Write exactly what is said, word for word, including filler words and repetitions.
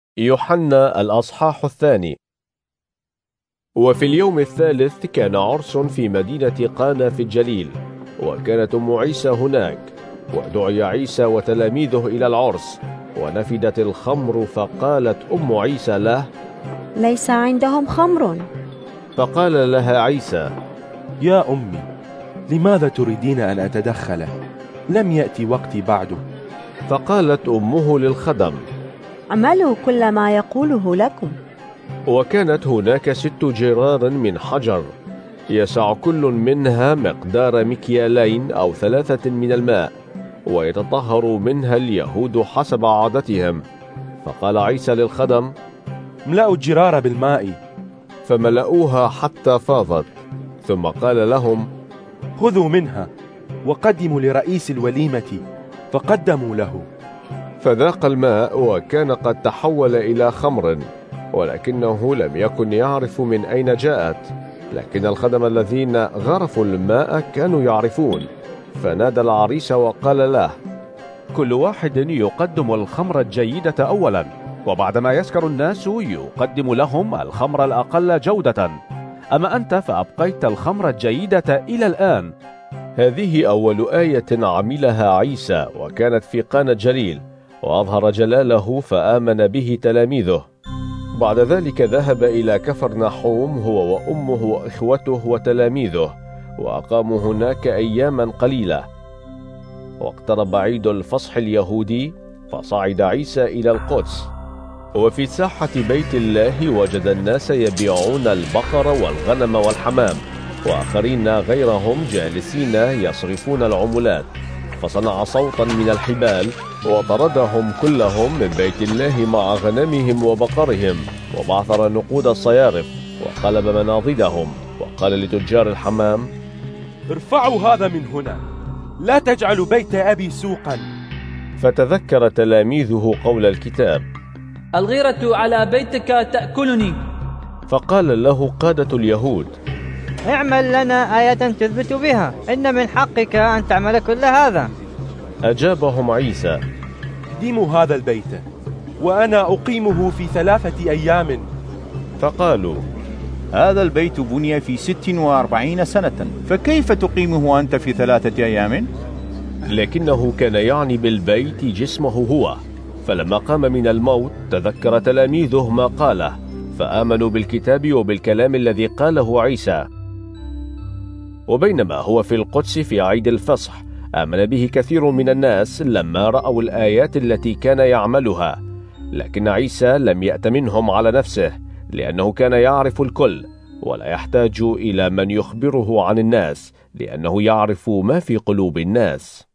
يوحنا الأصحاح الثاني. وفي اليوم الثالث كان عرس في مدينة قانا في الجليل، وكانت أم عيسى هناك، ودعي عيسى وتلاميذه إلى العرس، ونفدت الخمر، فقالت أم عيسى له: ليس عندهم خمر. فقال لها عيسى: يا أمي، لماذا تريدين أن أتدخل؟ لم يأتي وقتي بعد. فقالت أمه للخدم: اعملوا كل ما يقوله لكم. وكانت هناك ست جرار من حجر، يسع كل منها مقدار مكيالين أو ثلاثة من الماء، ويتطهر منها اليهود حسب عادتهم. فقال عيسى للخدم: املأوا الجرار بالماء. فملأوها حتى فاضت. ثم قال لهم: خذوا منها وقدموا لرئيس الوليمة. فقدموا له. فذاق الماء، وكان قد تحول إلى خمر، ولكنه لم يكن يعرف من أين جاءت. لكن الخدم الذين غرفوا الماء كانوا يعرفون. فنادى العريس وقال له: كل واحد يقدم الخمر الجيدة أولا، وبعدما يسكر الناس يقدم لهم الخمر الأقل جودة. أما أنت فأبقيت الخمر الجيدة إلى الآن. هذه أول آية عملها عيسى، وكانت في قانا الجليل، وأظهر جلاله، فآمن به تلاميذه. بعد ذلك ذهب إلى كفرنحوم هو وأمه وإخوته وتلاميذه، وأقاموا هناك أياما قليلة. واقترب عيد الفصح اليهودي، فصعد عيسى إلى القدس. وفي ساحة بيت الله وجد الناس يبيعون البقر والغنم والحمام، وآخرين غيرهم جالسين يصرفون العملات. فصنع صوتا من الحبال، وطردهم كلهم من بيت الله مع غنمهم وبقرهم، وبعثر نقود الصيارف، وقلب مناضدهم، وقال لتجار الحمام: ارفعوا هذا من هنا، لا تجعلوا بيت أبي سوقا. فتذكر تلاميذه قول الكتاب: الغيرة على بيتك تأكلني. فقال له قادة اليهود: اعمل لنا آية تثبت بها إن من حقك أن تعمل كل هذا. أجابهم عيسى: ديموا هذا البيت، وأنا أقيمه في ثلاثة أيام. فقالوا: هذا البيت بني في ست وأربعين سنة، فكيف تقيمه أنت في ثلاثة أيام؟ لكنه كان يعني بالبيت جسمه هو. فلما قام من الموت تذكر تلاميذه ما قاله، فآمنوا بالكتاب وبالكلام الذي قاله عيسى. وبينما هو في القدس في عيد الفصح، آمن به كثير من الناس لما رأوا الآيات التي كان يعملها. لكن عيسى لم يأت منهم على نفسه، لأنه كان يعرف الكل، ولا يحتاج إلى من يخبره عن الناس، لأنه يعرف ما في قلوب الناس.